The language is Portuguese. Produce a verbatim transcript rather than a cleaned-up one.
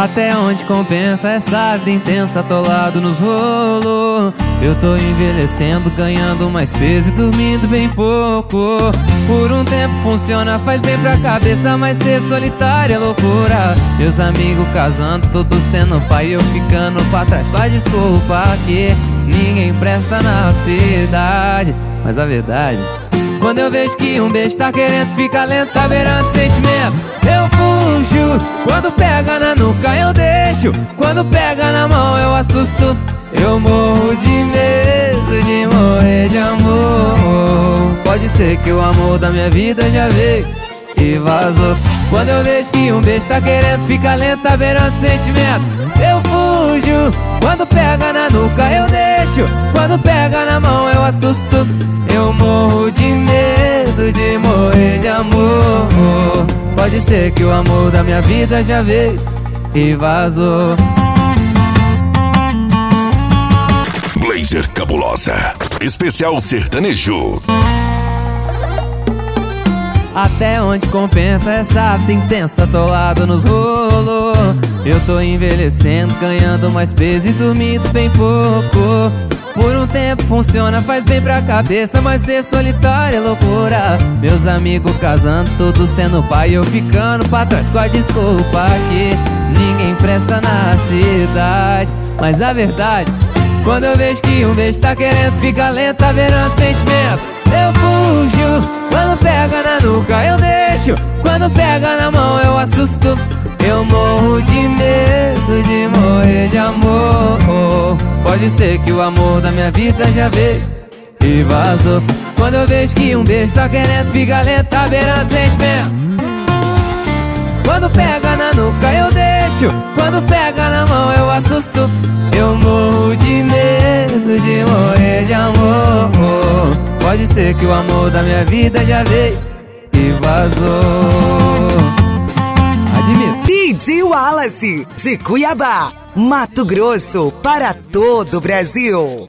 Até onde compensa essa vida intensa, atolado nos rolos. Eu tô envelhecendo, ganhando mais peso e dormindo bem pouco. Por um tempo funciona, faz bem pra cabeça, mas ser solitário é loucura. Meus amigos casando, todos sendo pai, eu ficando pra trás com a desculpa que ninguém presta na cidade. Mas a verdade, quando eu vejo que um beijo tá querendo ficar lento, tá beirando sentimento, eu fujo. Quando pega na nuca eu deixo, quando pega na mão eu assusto. Eu morro de medo de morrer de amor. Pode ser que o amor da minha vida já veio e vazou. Quando eu vejo que um beijo tá querendo ficar lento, tá beirando sentimento, eu fujo. Quando pega na nuca eu deixo, quando pega na mão eu assusto. Eu morro de medo de morrer de amor. Pode ser que o amor da minha vida já veio e vazou. Blazer Cabulosa, especial sertanejo. Até onde compensa essa vida intensa, atolado nos rolos. Eu tô envelhecendo, ganhando mais peso e dormindo bem pouco. Por um tempo funciona, faz bem pra cabeça, mas ser solitário é loucura. Meus amigos casando, todos sendo pai, eu ficando pra trás com a desculpa que ninguém presta na cidade. Mas a verdade, quando eu vejo que um beijo tá querendo ficar lento, tá beirando sentimento, eu fujo. Quando pega na nuca eu deixo, quando pega na mão eu assusto. Eu morro de medo de morrer de amor. Pode ser que o amor da minha vida já veio e vazou. Quando eu vejo que um beijo tá querendo ficar lento, tá beirando sentimento, quando pega na nuca eu deixo, quando pega na mão eu assusto. Eu morro de medo de morrer de amor. Pode ser que o amor da minha vida já veio e vazou. Admito. D J Wallace, de Cuiabá, Mato Grosso, para todo o Brasil.